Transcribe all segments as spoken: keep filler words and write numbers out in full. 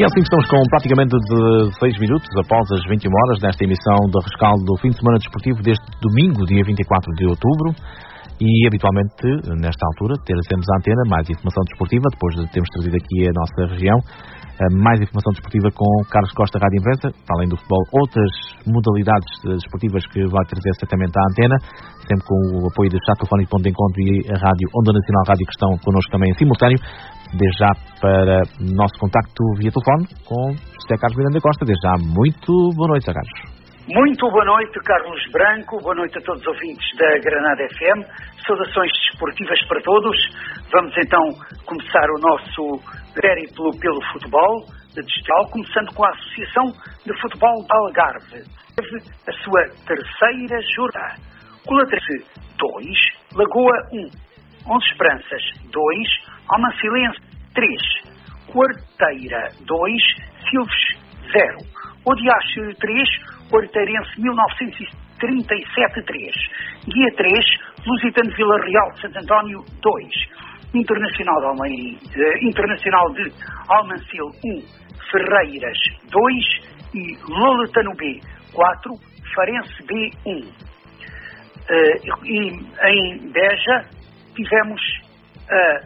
E assim estamos com praticamente dezesseis minutos após as vinte e uma horas nesta emissão do rescaldo do fim de semana desportivo deste domingo, dia vinte e quatro de outubro. E habitualmente, nesta altura, teremos a antena mais informação desportiva, depois de termos trazido aqui a nossa região, mais informação desportiva com Carlos Costa, Rádio Imprensa, além do futebol, outras modalidades desportivas que vai trazer certamente à antena, sempre com o apoio do chat telefónico Ponto de Encontro e a Rádio Onda Nacional Rádio que estão connosco também em simultâneo. Desde já para o nosso contacto via telefone com José Carlos Miranda Costa. Desde já, muito boa noite, José Carlos. Muito boa noite, Carlos Branco. Boa noite a todos os ouvintes da Granada F M. Saudações desportivas para todos. Vamos então começar o nosso périplo pelo futebol digital, começando com a Associação de Futebol de Algarve. Teve a sua terceira jornada. Colatrese dois, Lagoa um, Onze Esperanças dois, Almanfilense três, Quarteira dois, Silves zero, Odiache três, Quarteirense mil novecentos e trinta e sete três, Guia três, Lusitano Vila Real de Santo António dois, Internacional de, Almeida, eh, Internacional de Almancil um, Ferreiras dois e Loletano B quatro, Farense B um. Uh, e em Beja tivemos a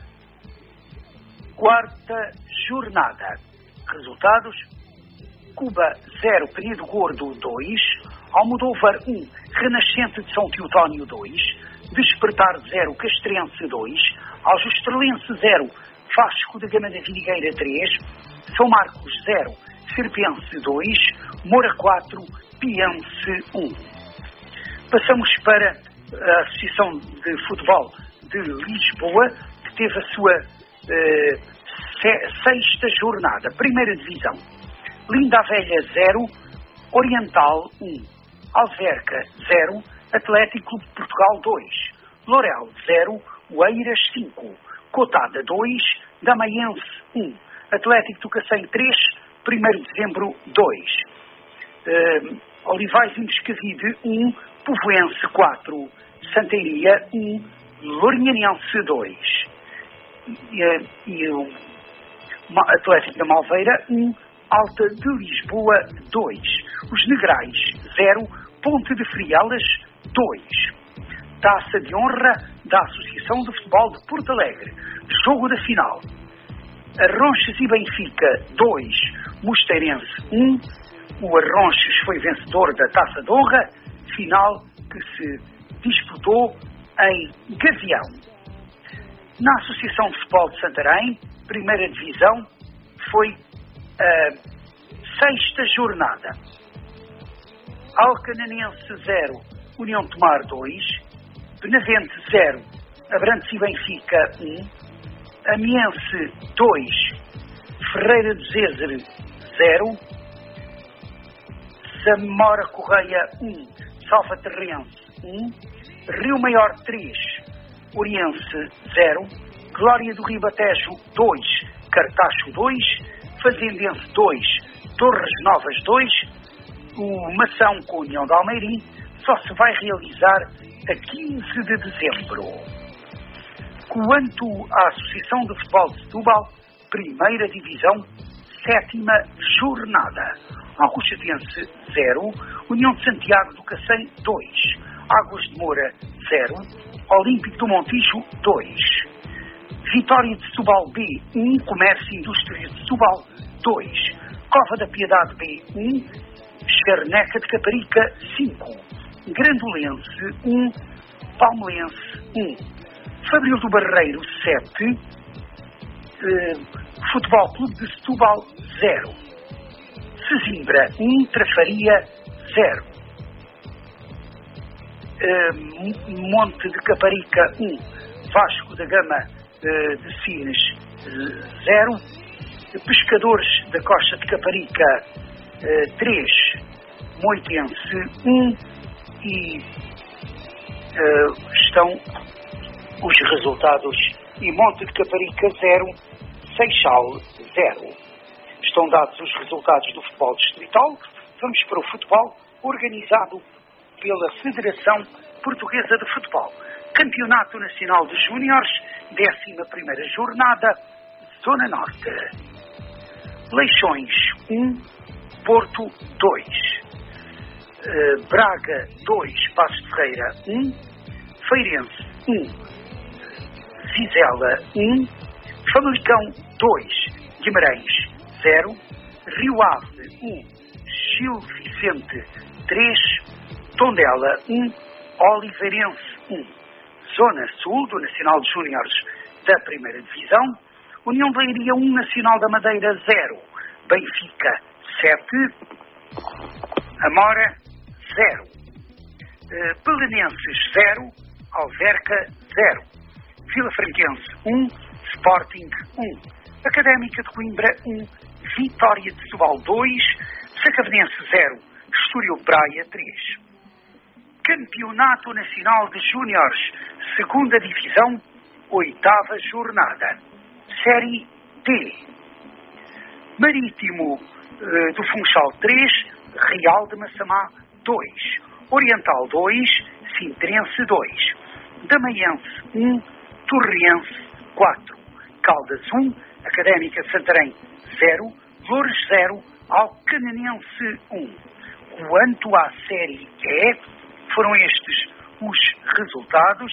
quarta jornada. Resultados: Cuba zero, Penedo Gordo dois, Almodóvar um, Renascente de São Teotónio dois, Despertar zero, Castrense dois, Aljustralense zero, Vasco da Gama da Vidigueira três, São Marcos zero, Serpense dois, Moura quatro, Piense um. Passamos para a Associação de Futebol de Lisboa, que teve a sua uh, se, sexta jornada. Primeira Divisão. Linda a Velha zero, Oriental um, Alverca zero, Atlético Clube de Portugal dois, Lourel zero, Oeiras cinco, Cotada dois, Damaense um, Atlético do Cacém três, primeiro de Dezembro dois, uh, Olivais e Moscavide um, Povoense quatro, Santeiria um, Lourinhanense dois e, e o Atlético da Malveira um, Alta de Lisboa dois, Os Negrais zero, Ponte de Frialas dois. Taça de honra da Associação de Futebol de Porto Alegre, jogo da final. Arronches e Benfica dois, Mosteirense um, o Arronches foi vencedor da Taça de Honra, final que se disputou em Gavião. Na Associação de Futebol de Santarém, primeira divisão, foi a sexta jornada. Alcananense zero, União de Tomar dois, Benavente zero, Abrantes e Benfica um, Amiense dois, Ferreira do Zézer zero, Zamora Correia um, Salvaterrense um, Rio Maior três, Oriense zero, Glória do Ribatejo dois, Cartacho dois, Fazendense dois, Torres Novas dois, o Mação com a União de Almeirim só se vai realizar a quinze de dezembro. Quanto à Associação de Futebol de Setúbal, primeira divisão, sétima jornada. Augustense zero, União de Santiago do Cacém dois, Águas de Moura zero, Olímpico do Montijo dois, Vitória de Setúbal B um, Comércio e Indústria de Setúbal dois, Cova da Piedade B um, Charneca de Caparica cinco, Grandolense um, Palmelense um, Fabril do Barreiro sete, eh, Futebol Clube de Setúbal zero, Sesimbra um, Trafaria zero, uh, Monte de Caparica um, Vasco da Gama uh, de Sines zero, Pescadores da Costa de Caparica uh, três, Moitense um e uh, estão os resultados: e Monte de Caparica zero, Seixal zero. Estão dados os resultados do futebol distrital. Vamos para o futebol organizado pela Federação Portuguesa de Futebol. Campeonato Nacional de Júniores, décima primeira jornada, Zona Norte. Leixões um, Porto dois, uh, Braga dois, Passos de Ferreira um, Feirense um, Vizela um, Famalicão dois, Guimarães zero, Rio Ave um, Gil Vicente três, Tondela um, Oliveirense um. Zona Sul do Nacional de Júniores da Primeira Divisão, União de Leiria um, Nacional da Madeira zero, Benfica sete, Amora zero, uh, Belenenses zero, Alverca zero, Vila Franquense um, Sporting um, Académica de Coimbra um, Vitória de Setúbal dois, Sacavenense zero, Estoril Praia três. Campeonato Nacional de Júniores, segunda Divisão, oitava jornada. Série D. Marítimo uh, do Funchal três, Real de Massamá dois, Oriental dois, Sintrense dois, Damaiense um, Torriense quatro, Caldas um, Académica de Santarém zero, Loures zero, Alcanenense um. Quanto à Série E, foram estes os resultados.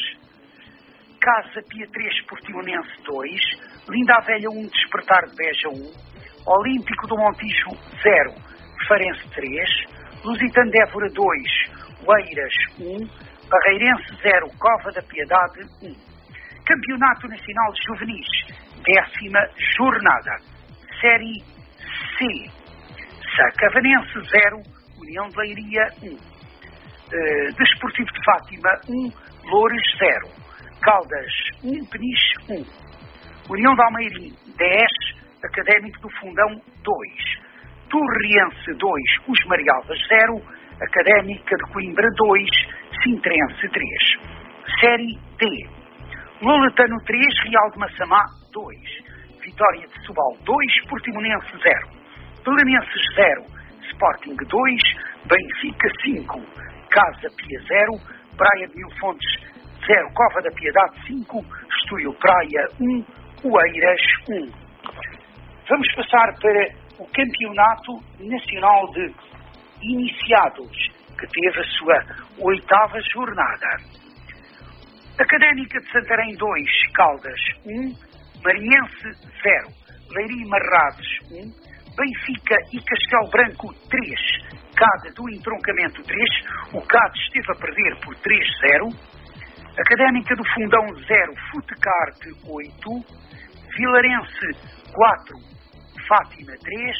Casa Pia três, Portimonense dois, Linda a Velha um, Despertar de Beja um, Olímpico do Montijo zero, Farense três, Lusitano de Évora dois, Oeiras um, Barreirense zero, Cova da Piedade um. Campeonato Nacional de Juvenis, décima jornada. Série C. Sacavenense zero, União de Leiria um. Uh, Desportivo de Fátima um, Loures zero, Caldas um, Peniche um, União de Almeirim dez, Académico do Fundão dois, Torriense dois, Os Marialvas zero, Académica de Coimbra dois, Sintrense três. Série D. Loletano três, Real de Massamá dois, Vitória de Setúbal dois, Portimonense zero, Belenenses zero, Sporting dois, Benfica cinco, Casa Pia zero, Praia de Mil Fontes zero, Cova da Piedade cinco, Estoril Praia um, Oeiras um. Vamos passar para o Campeonato Nacional de Iniciados, que teve a sua oitava jornada. Académica de Santarém dois, Caldas um, Marinhense zero, Leiria e Marrades um, Benfica e Castelo Branco três, Cade do Entroncamento três, o Cade esteve a perder por três zero, Académica do Fundão zero, Futecarte oito, Vilarense quatro, Fátima três,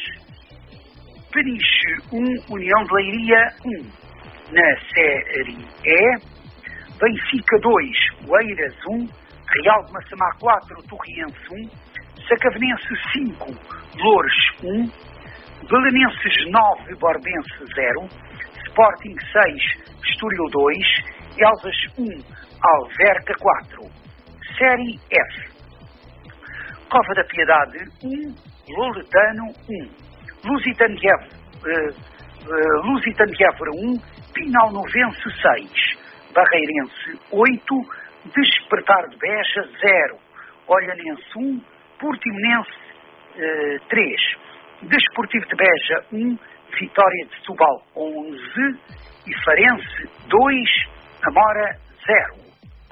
Peniche um, União de Leiria um. Na Série E, Benfica dois, Oeiras um, Real de Massamá quatro, Torriense um, Sacavenense cinco, Loures um, Belenenses nove, Borbense zero, Sporting seis, Estoril dois, Elvas um, Alverca quatro. Série F. Cova da Piedade um, Loletano um, Lusitano de Évora, uh, uh, Lusitano de Évora um, Pinalnovense seis, Barreirense oito, Despertar de Beja zero, Olhanense um, Portimonense uh, três, Desportivo de Beja um, Vitória de Setúbal onze e Farense dois, Amora zero.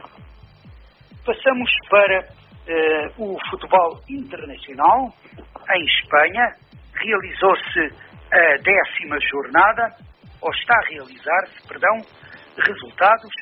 Passamos para uh, o futebol internacional. Em Espanha realizou-se a décima jornada, ou está a realizar-se, perdão, resultados: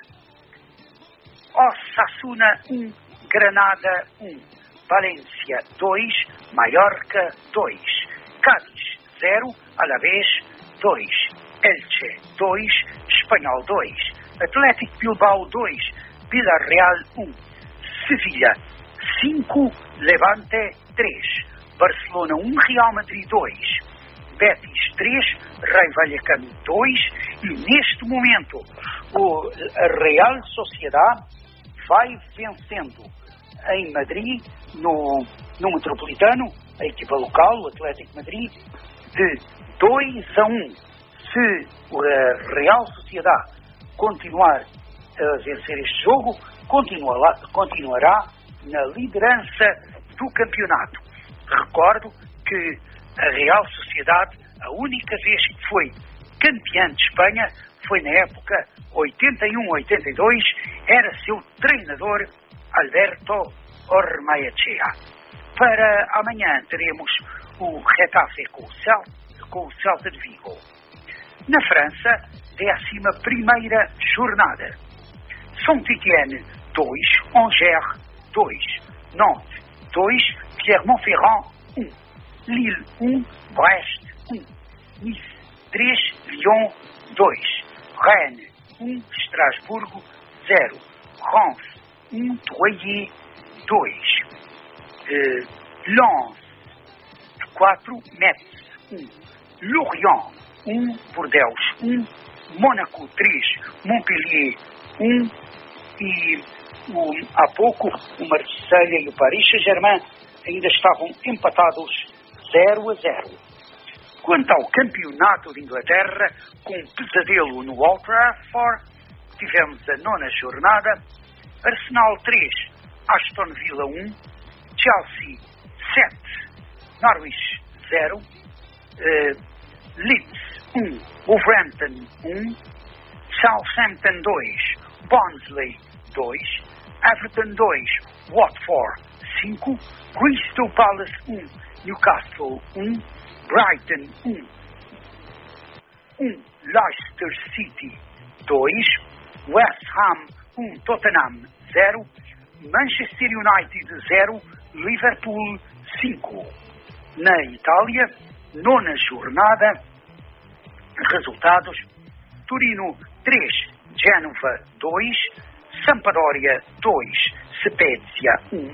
Osasuna um, Granada um, Valência dois, Mallorca dois, Cádiz zero, Alavés dois, Elche dois, Espanhol dois, Atlético Bilbao dois, Villarreal um, Sevilha cinco, Levante três, Barcelona um, Real Madrid dois, Betis três, Raio Vallecano dois, e neste momento o Real Sociedade vai vencendo em Madrid, no, no Metropolitano, a equipa local, o Atlético Madrid, de dois a um. Se o Real Sociedade continuar a vencer este jogo, continuará, continuará na liderança do campeonato. Recordo que A Real Sociedade, a única vez que foi campeã de Espanha, foi na época oitenta e um oitenta e dois, era seu treinador Alberto Ormaechea. Para amanhã teremos o Getafe com o Celta, com o Celta de Vigo. Na França, décima primeira jornada. Saint-Étienne dois, Angers dois, Nantes dois, Clermont-Ferrand um, Lille um, Brest um, Nice três, Lyon dois, Rennes um, Estrasburgo zero, Reims um, Troyes dois, uh, Lens quatro, Metz um, Lorient um, Bordeaux um, Mônaco três, Montpellier um e o, há pouco o Marseille e o Paris Saint-Germain ainda estavam empatados zero a zero. Quanto ao campeonato de Inglaterra, com um pesadelo no Old Trafford, tivemos a nona jornada, Arsenal três, Aston Villa um, Chelsea sete, Norwich zero, uh, Leeds um, Wolverhampton um, Southampton dois, Barnsley dois, Everton dois, Watford cinco, Crystal Palace um, Newcastle um, Brighton um, um, Leicester City dois, West Ham um, Tottenham zero, Manchester United zero, Liverpool cinco. Na Itália, nona jornada, resultados: Torino três, Génova dois, Sampdoria dois, Spezia um,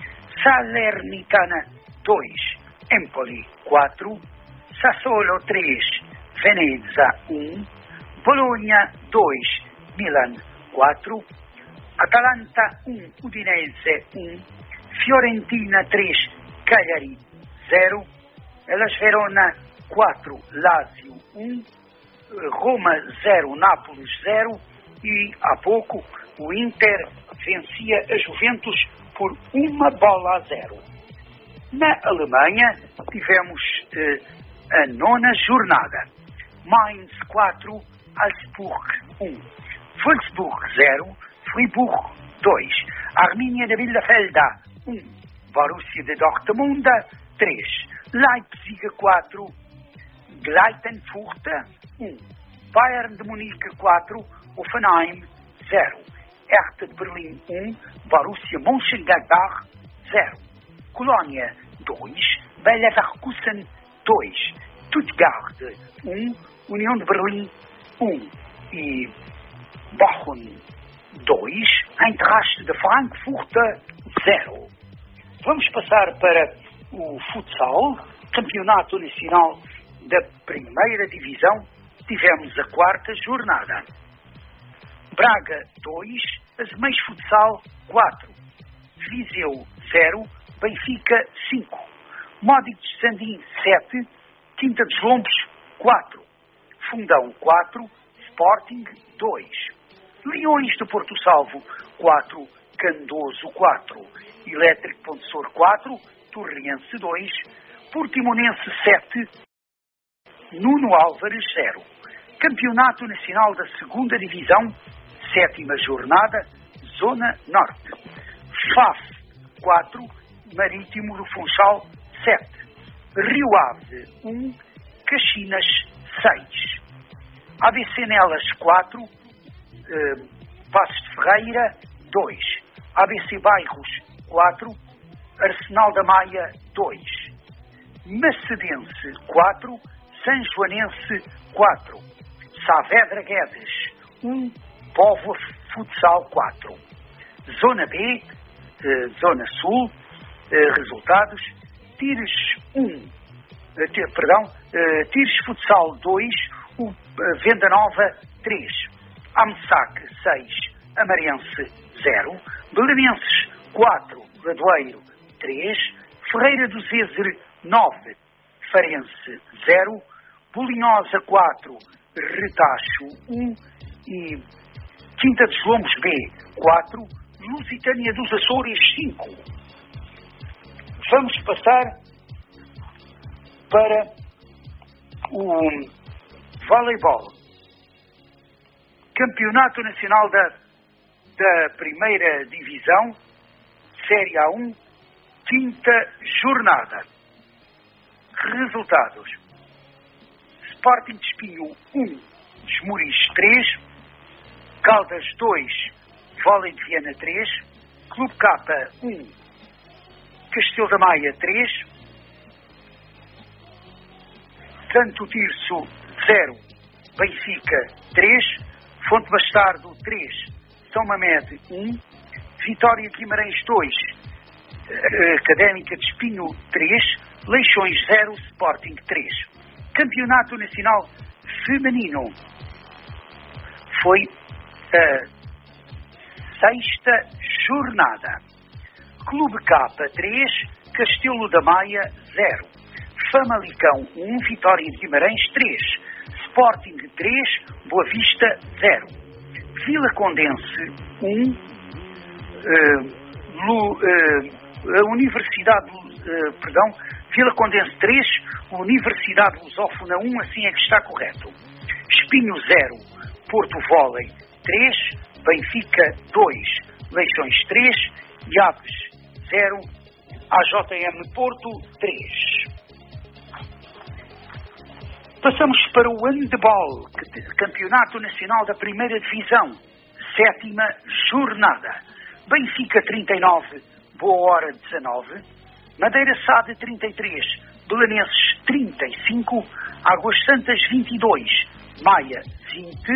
Salernitana dois, Empoli quatro, Sassuolo três, Venezia um, Bologna dois, Milan quatro, Atalanta um, Udinese um, Fiorentina três, Cagliari zero, Hellas Verona quatro, Lazio um, Roma zero, Nápoles zero e há pouco o Inter vencia a Juventus por uma bola a zero. Na Alemanha tivemos eh, a nona jornada. Mainz quatro, Augsburg um, Wolfsburg zero, Fribourg dois, Arminia de Bielefelda um, Borussia de Dortmund três, Leipzig quatro, Gleitenfurt um, Bayern de Munique quatro, Hoffenheim zero, Hertha de Berlim um, Borussia Mönchengladbach zero, Colônia dois, Bayer Leverkusen dois, Stuttgart um, União de Berlim um e Bochum dois, Eintracht de Frankfurt zero. Vamos passar para o futsal, campeonato nacional da primeira divisão. Tivemos a quarta jornada. Braga dois, Azeméis Futsal quatro, Viseu zero, Benfica cinco, Módico de Sandim sete, Quinta dos Lombos quatro, Fundão quatro, Sporting dois, Leões de Porto Salvo quatro, Candoso quatro, Elétrico Ponte Sor quatro, Torriense dois, Portimonense sete, Nuno Álvares zero. Campeonato Nacional da segunda Divisão, sétima jornada, Zona Norte. F A F quatro, Marítimo do Funchal sete, Rio Ave um, Caxinas seis, A B C Nelas quatro, eh, Passos de Ferreira dois, A B C Bairros quatro, Arsenal da Maia dois, Macedense quatro, São Joanense quatro, Saavedra Guedes um, Póvoa Futsal quatro. Zona B, eh, Zona Sul, eh, resultados: Tires um, eh, t- perdão, eh, Tires Futsal dois, o, eh, Venda Nova três, Amsac seis, Amarense zero, Belenenses quatro, Ladoeiro três, Ferreira do Zezer nove, Farense zero, Bolinhosa quatro, Retacho um e Quinta dos Lombos B quatro, Lusitânia dos Açores cinco. Vamos passar para o voleibol. Campeonato Nacional da, da Primeira Divisão, Série A um, quinta jornada. Resultados: Sporting de Espinho um, Esmoriz três, Caldas dois, Vôlei de Viana três, Clube Capa um, Castelo da Maia três, Santo Tirso zero, Benfica três, Fonte Bastardo três, São Mamede um, Vitória de Guimarães dois, Académica de Espinho três, Leixões zero, Sporting três. Campeonato Nacional Feminino. Foi a sexta jornada. Clube Capa três, Castelo da Maia zero, Famalicão um, Vitória de Guimarães três, Sporting três, Boa Vista zero, Vila Condense um, uh, Lu, uh, a Universidade, uh, perdão, Vila Condense três, Universidade Lusófona um, assim é que está correto. Espinho zero, Porto Vôlei três, Benfica dois, Leixões três, Aves zero, A J M Porto três. Passamos para o handebol, Campeonato Nacional da Primeira Divisão, sétima jornada. Benfica trinta e nove, Boa Hora dezanove, Madeira Sade trinta e três, Belenenses trinta e cinco, Águas Santas vinte e dois, Maia vinte,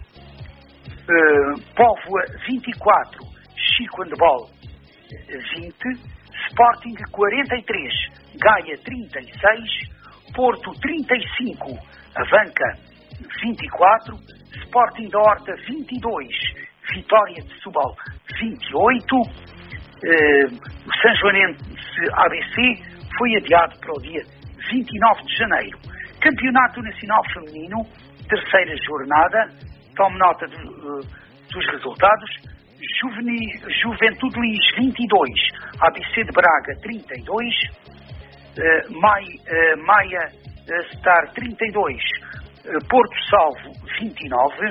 uh, Póvoa vinte e quatro, Chico Handebol vinte, Sporting quarenta e três, Gaia trinta e seis, Porto trinta e cinco, Avanca vinte e quatro, Sporting da Horta vinte e dois, Vitória de Setúbal vinte e oito, eh, o São Joanense A B C foi adiado para o dia vinte e nove de janeiro. Campeonato Nacional Feminino, terceira jornada, tome nota de, uh, dos resultados. Juvenil, Juventude Lis vinte e dois, A B C de Braga trinta e dois, uh, Mai, uh, Maia uh, Star trinta e dois, uh, Porto Salvo vinte e nove,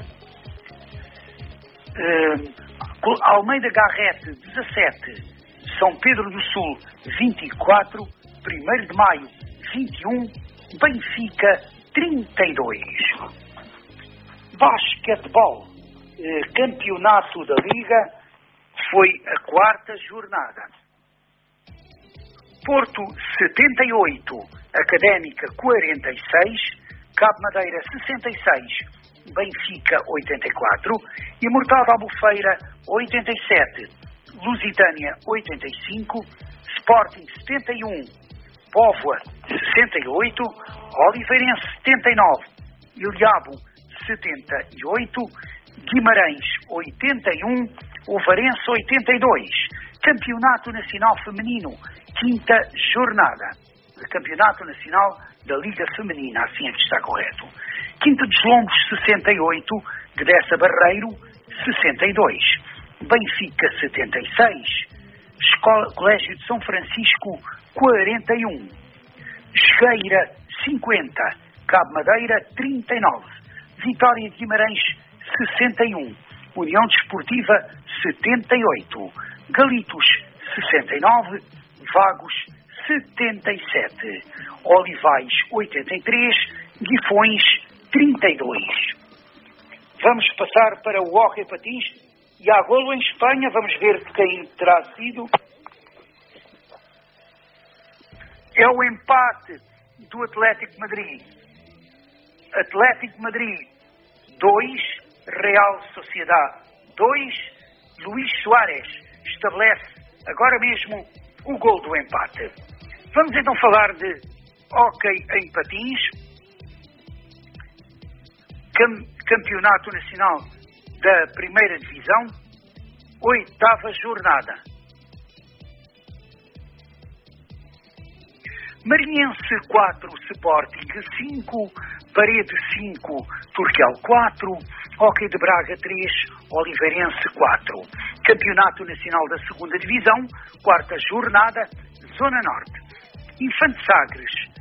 uh, Almeida Garrete dezassete, São Pedro do Sul vinte e quatro, primeiro de Maio vinte e um, Benfica trinta e dois. Basquetebol, eh, campeonato da Liga, foi a quarta jornada. Porto setenta e oito, Académica quarenta e seis, Cabo Madeira sessenta e seis, Benfica oitenta e quatro, Imortal da Albufeira oitenta e sete, Lusitânia oitenta e cinco, Sporting setenta e um, Póvoa sessenta e oito, Oliveirense setenta e nove, Ilhavo setenta e oito, Guimarães oitenta e um, Ovarense oitenta e dois. Campeonato Nacional Feminino, quinta jornada. Campeonato Nacional da Liga Feminina, assim é que está correto. Quinta dos Lombos sessenta e oito, Gdessa Barreiro sessenta e dois, Benfica setenta e seis, Escola, Colégio de São Francisco quarenta e um, Chegueira cinquenta, Cabo Madeira trinta e nove, Vitória de Guimarães sessenta e um, União Desportiva setenta e oito, Galitos sessenta e nove, Vagos setenta e sete, Olivais oitenta e três, Guifões trinta e dois. Vamos passar para o hóquei patins e há golo em Espanha. Vamos ver de quem terá sido. É o empate do Atlético Madrid. Atlético Madrid dois, Real Sociedade dois. Luís Soares estabelece agora mesmo o gol do empate. Vamos então falar de hóquei em patins. Campeonato Nacional da Primeira Divisão, oitava jornada. Marinhense quatro, Sporting cinco, Parede cinco, Turquel quatro, Hóquei de Braga três, Oliveirense quatro. Campeonato Nacional da Segunda Divisão, quarta jornada, Zona Norte. Infante Sagres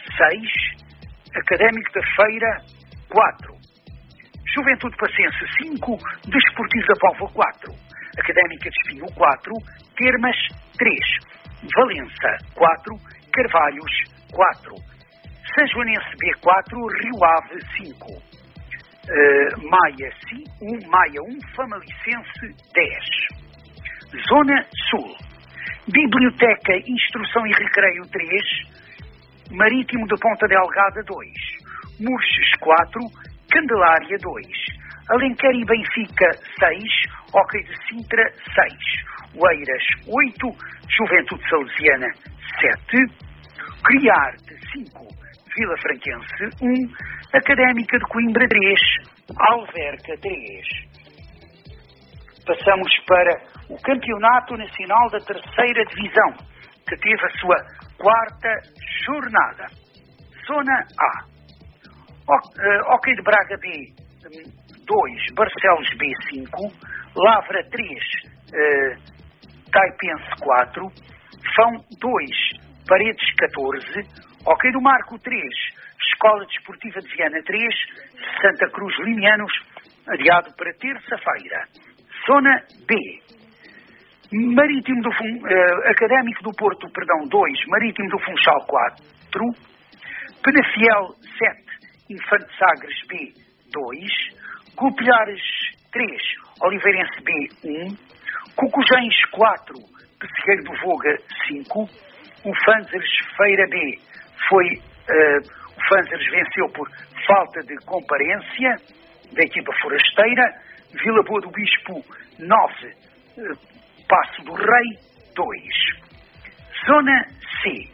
seis. Académico da Feira, quatro. Juventude Passense, cinco. Desportivo da Póvoa, quatro. Académica de Espinho, quatro. Termas, três. Valença, quatro. Carvalhos, quatro. São Joanense B, quatro. Rio Ave, cinco. Uh, Maia, um. Maia, um. Famalicense, dez. Zona Sul. Biblioteca, Instrução e Recreio, três. Marítimo de Ponta Delgada, dois. Murches, quatro. Candelária, dois. Alenquer e Benfica, seis. Hóquei de Sintra, seis. Oeiras, oito. Juventude Salesiana, sete. Criarte, cinco. Vila Franquense, um. Académica de Coimbra, três. Alverca, três. Passamos para o Campeonato Nacional da Terceira Divisão, que teve a sua quarta jornada. Zona A. Hóquei de Braga B, dois. Barcelos B, cinco. Lavra, três. Uh, Taipense, quatro. Fão, dois. Paredes, catorze. Hóquei do Marco, três. Escola Desportiva de Viana, três. Santa Cruz Limianos, adiado para terça-feira. Zona B. Marítimo do Fun, uh, Académico do Porto, perdão, dois. Marítimo do Funchal, quatro. Penafiel, sete. Infante Sagres B, dois. Gupilhares, três. Oliveirense B, um. Cucujães, quatro. Pessegueiro do Voga, cinco. O Fanzeres Feira B foi... Uh, o Fanzeres venceu por falta de comparência da equipa forasteira. Vila Boa do Bispo, nove. Uh, Passo do Rei, dois. Zona C.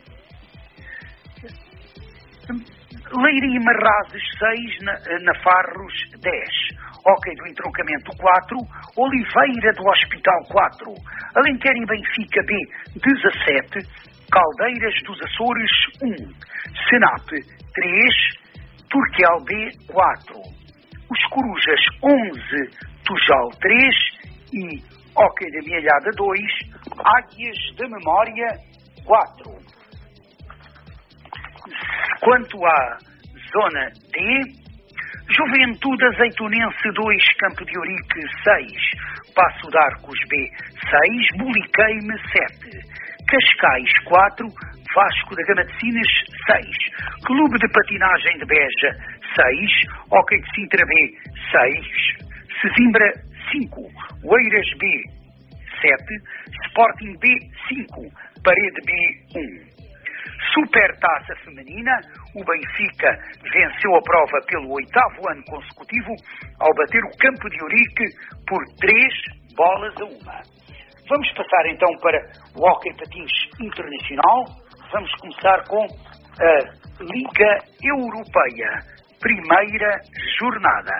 Leiria e Marrazes, seis. Na, Nafarros, dez. Hóquei do Entroncamento, quatro. Oliveira do Hospital, quatro. Alenquer e Benfica B, dezassete. Caldeiras dos Açores, um. Senap, três. Turquel B, quatro. Os Corujas, onze. Tujal, três. E Hóquei da Mielhada, dois. Águias da Memória, quatro. Quanto à Zona D, Juventude Azeitonense, dois. Campo de Ourique, seis. Passo de Arcos B, seis. Buliqueime, sete. Cascais, quatro. Vasco da Gama de Sines, seis. Clube de Patinagem de Beja, seis. Hóquei de Sintra B, seis. Sesimbra, cinco. Oeiras B, sete. Sporting B, cinco. Parede B, um. Supertaça Feminina, o Benfica venceu a prova pelo oitavo ano consecutivo ao bater o Campo de Ourique por três bolas a uma. Vamos passar então para o Hóquei Patins Internacional. Vamos começar com a Liga Europeia, primeira jornada.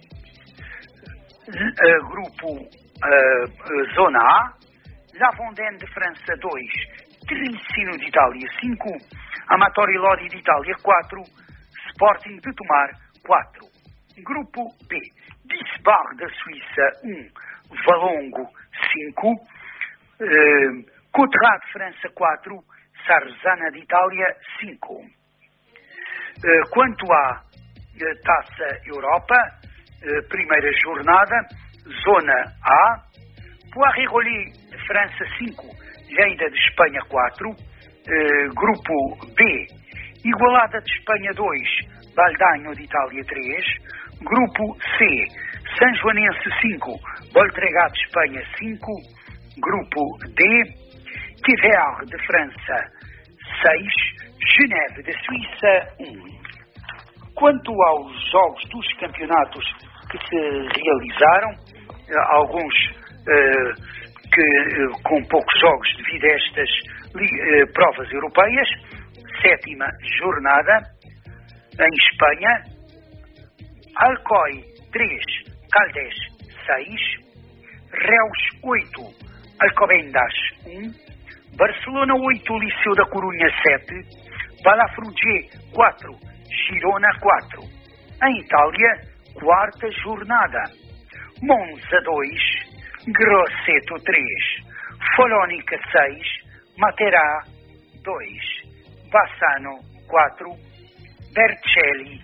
Uh, grupo uh, uh, Zona A, La Vendée de França, dois. Tricino de Itália, cinco. Amatori Lodi de Itália, quatro. Sporting de Tomar, quatro. Grupo B. Disbar da Suíça, um. Valongo, cinco. Uh, Coutrat de França, quatro. Sarzana de Itália, cinco. Uh, quanto à uh, Taça Europa, uh, primeira jornada, Zona A. Poiré-Rolly de França, cinco. Lleida de Espanha, quatro. Uh, grupo B. Igualada de Espanha, dois. Baldaño de Itália, três. Grupo C. São Joanense, cinco. Voltregá de Espanha, cinco. Grupo D. Quiver de França, seis. Geneve de Suíça, um. Quanto aos jogos dos campeonatos que se realizaram, alguns uh, que, uh, com poucos jogos devido a estas uh, provas europeias, sétima jornada, em Espanha, Alcoy, três. Caldes, seis. Reus, oito. Alcobendas, um. Barcelona, oito. Liceu da Corunha, sete. Palafrugell, quatro. Girona, quatro. Em Itália, quarta jornada. Monza, dois. Grosseto, três. Folónica, seis. Materá, dois. Bassano, quatro, Bercelli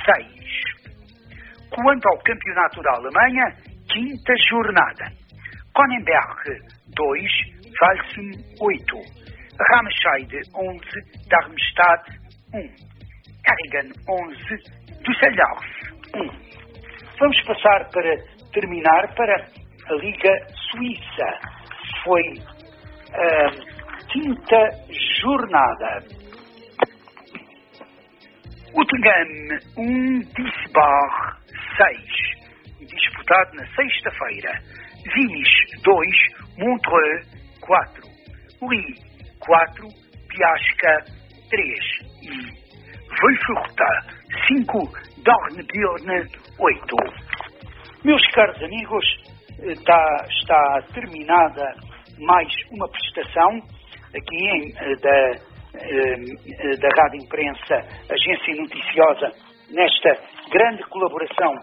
seis. Quanto ao Campeonato da Alemanha, quinta jornada. Kronenberg dois, Walsum oito. Ramscheid onze, Darmstadt um. Erringen onze, Düsseldorf um. Vamos passar para terminar para a Liga Suíça. Foi a quinta jornada. Uttingen um, Wiesbach seis. Disputado na sexta-feira. Vimes dois, Montreux quatro. Uri quatro, Piasca três. E Wolfurta cinco, Dornbirn oito. Meus caros amigos, está, está terminada mais uma prestação aqui em, da, da Rádio Imprensa, agência noticiosa, nesta grande colaboração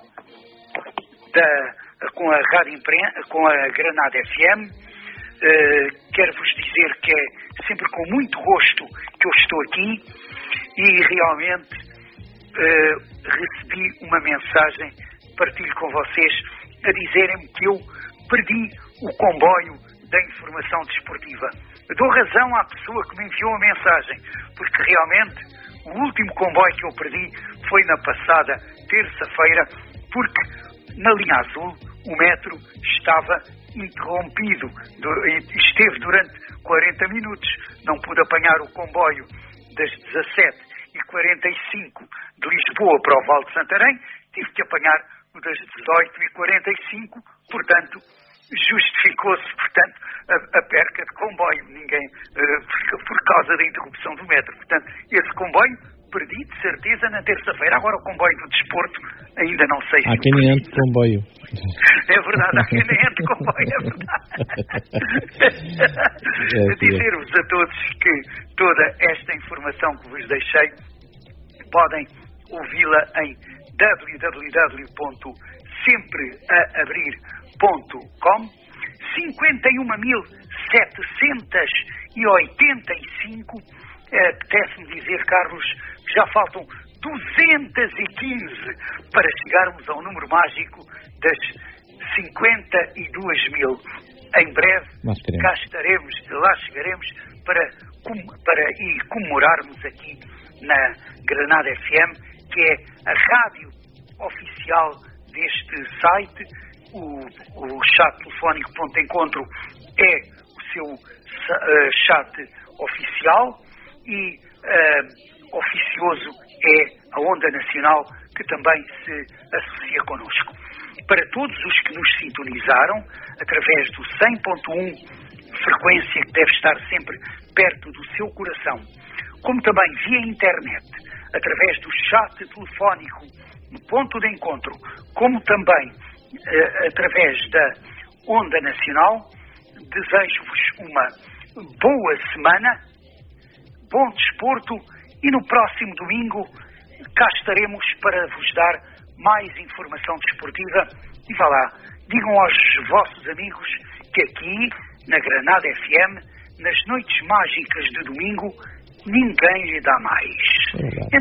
da, com a Rádio Imprensa, com a Granada F M. Uh, quero-vos dizer que é sempre com muito gosto que eu estou aqui e realmente uh, recebi uma mensagem, partilho com vocês, a dizerem-me que eu perdi o comboio da informação desportiva. Eu dou razão à pessoa que me enviou a mensagem, porque realmente o último comboio que eu perdi foi na passada terça-feira, porque na linha azul o metro estava interrompido, esteve durante quarenta minutos, não pude apanhar o comboio das dezassete e quarenta e cinco de Lisboa para o Val de Santarém, tive que apanhar o das dezoito e quarenta e cinco, portanto, justificou-se, portanto, a, a perca de comboio, ninguém, uh, por, por causa da interrupção do metro. Portanto, esse comboio perdi de certeza na terça-feira. Agora o comboio do desporto, ainda não sei se... Há quem nem ande de comboio. É verdade, há quem nem ande de comboio, é verdade. É, dizer-vos a todos que toda esta informação que vos deixei podem ouvi-la em w w w ponto sempre a abrir ponto com. cinquenta e um mil setecentos e oitenta e cinco, eh, apetece-me dizer, Carlos, que já faltam duzentos e quinze para chegarmos ao número mágico das cinquenta e dois mil. Em breve, cá estaremos, lá chegaremos para, para e comemorarmos aqui na Granada F M, que é a rádio oficial deste site. O, o chat telefónico Ponto Encontro é o seu uh, chat oficial e uh, oficioso é a Onda Nacional, que também se associa connosco. Para todos os que nos sintonizaram, através do cem ponto um, frequência que deve estar sempre perto do seu coração, como também via internet, através do chat telefónico no Ponto de Encontro, como também uh, através da Onda Nacional, desejo-vos uma boa semana, bom desporto e no próximo domingo cá estaremos para vos dar mais informação desportiva e vá lá, digam aos vossos amigos que aqui na Granada F M, nas noites mágicas de domingo, ninguém lhe dá mais.